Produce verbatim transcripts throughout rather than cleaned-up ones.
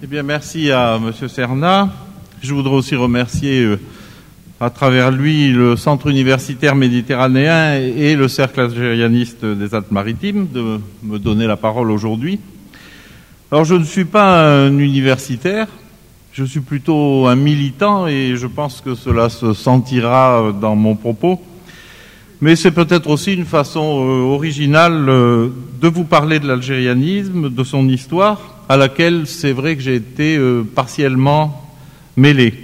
Eh bien, merci à Monsieur Serna. Je voudrais aussi remercier, euh, à travers lui, le Centre universitaire méditerranéen et le Cercle algérianiste des Alpes-Maritimes de me donner la parole aujourd'hui. Alors, je ne suis pas un universitaire, je suis plutôt un militant et je pense que cela se sentira dans mon propos. Mais c'est peut-être aussi une façon euh, originale euh, de vous parler de l'algérianisme, de son histoire, à laquelle c'est vrai que j'ai été euh, partiellement mêlé.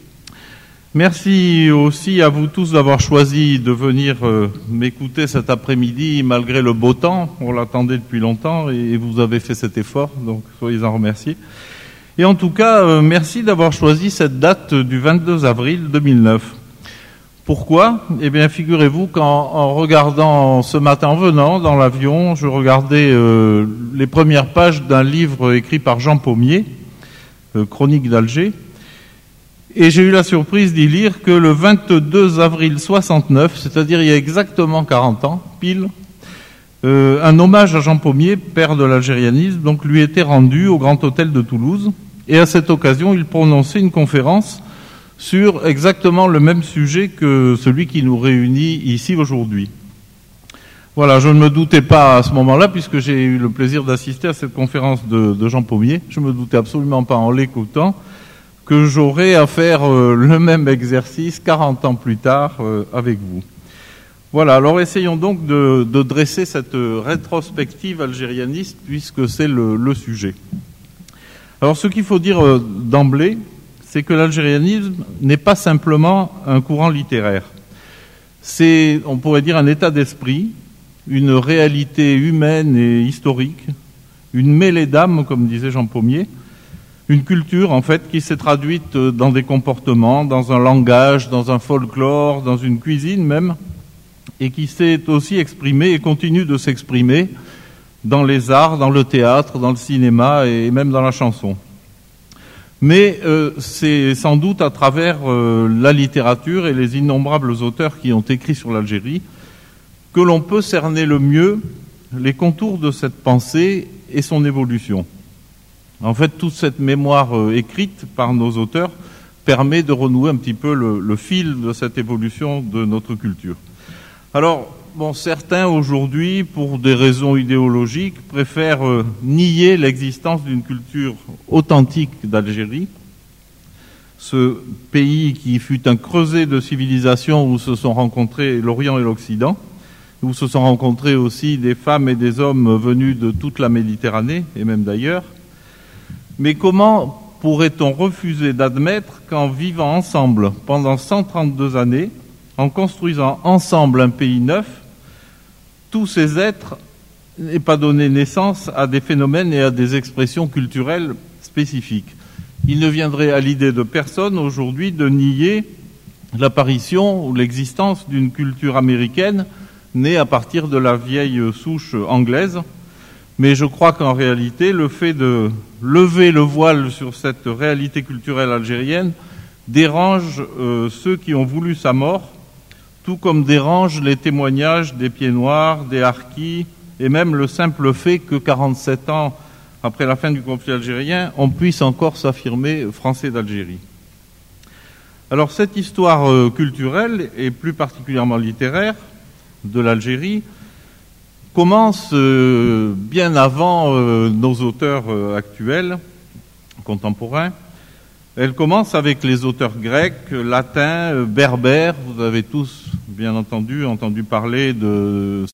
Merci aussi à vous tous d'avoir choisi de venir euh, m'écouter cet après-midi malgré le beau temps. On l'attendait depuis longtemps et vous avez fait cet effort, donc soyez-en remerciés. Et en tout cas, euh, merci d'avoir choisi cette date du vingt-deux avril deux mille neuf. Pourquoi ? Eh bien, figurez-vous qu'en en regardant ce matin, en venant dans l'avion, je regardais euh, les premières pages d'un livre écrit par Jean Pommier, euh, Chronique d'Alger, et j'ai eu la surprise d'y lire que le vingt-deux avril soixante-neuf, c'est-à-dire il y a exactement quarante ans, pile, euh, un hommage à Jean Pommier, père de l'algérianisme, donc lui était rendu au Grand Hôtel de Toulouse, et à cette occasion, il prononçait une conférence sur exactement le même sujet que celui qui nous réunit ici aujourd'hui. Voilà, je ne me doutais pas à ce moment-là, puisque j'ai eu le plaisir d'assister à cette conférence de, de Jean Pommier, je ne me doutais absolument pas en l'écoutant que j'aurais à faire euh, le même exercice quarante ans plus tard euh, avec vous. Voilà, alors essayons donc de, de dresser cette rétrospective algérianiste, puisque c'est le, le sujet. Alors ce qu'il faut dire euh, d'emblée, c'est que l'algérianisme n'est pas simplement un courant littéraire. C'est, on pourrait dire, un état d'esprit, une réalité humaine et historique, une mêlée d'âmes, comme disait Jean Pommier, une culture, en fait, qui s'est traduite dans des comportements, dans un langage, dans un folklore, dans une cuisine même, et qui s'est aussi exprimée et continue de s'exprimer dans les arts, dans le théâtre, dans le cinéma et même dans la chanson. Mais euh, c'est sans doute à travers euh, la littérature et les innombrables auteurs qui ont écrit sur l'Algérie que l'on peut cerner le mieux les contours de cette pensée et son évolution. En fait, toute cette mémoire euh, écrite par nos auteurs permet de renouer un petit peu le, le fil de cette évolution de notre culture. Alors, bon, certains aujourd'hui, pour des raisons idéologiques, préfèrent euh, nier l'existence d'une culture authentique d'Algérie, ce pays qui fut un creuset de civilisation où se sont rencontrés l'Orient et l'Occident, où se sont rencontrés aussi des femmes et des hommes venus de toute la Méditerranée et même d'ailleurs. Mais comment pourrait-on refuser d'admettre qu'en vivant ensemble pendant cent trente-deux années, en construisant ensemble un pays neuf, tous ces êtres n'aient pas donné naissance à des phénomènes et à des expressions culturelles spécifiques. Il ne viendrait à l'idée de personne aujourd'hui de nier l'apparition ou l'existence d'une culture américaine née à partir de la vieille souche anglaise. Mais je crois qu'en réalité, le fait de lever le voile sur cette réalité culturelle algérienne dérange euh, ceux qui ont voulu sa mort, tout comme dérange les témoignages des Pieds Noirs, des Harkis, et même le simple fait que quarante-sept ans après la fin du conflit algérien, on puisse encore s'affirmer français d'Algérie. Alors cette histoire euh, culturelle, et plus particulièrement littéraire, de l'Algérie, commence euh, bien avant euh, nos auteurs euh, actuels, contemporains. Elle commence avec les auteurs grecs, latins, berbères. Vous avez tous, bien entendu, entendu parler de